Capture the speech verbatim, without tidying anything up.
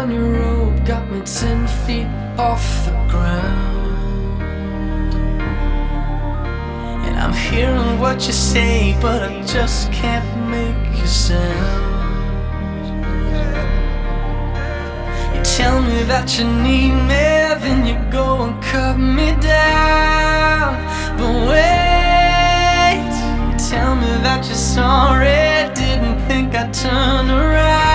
on your road got me ten feet off the ground. And I'm hearing what you say, but I just can't make a sound. You tell me that you need me, then you go and cut me down. But wait, you tell me that you're sorry, didn't think I'd turn around.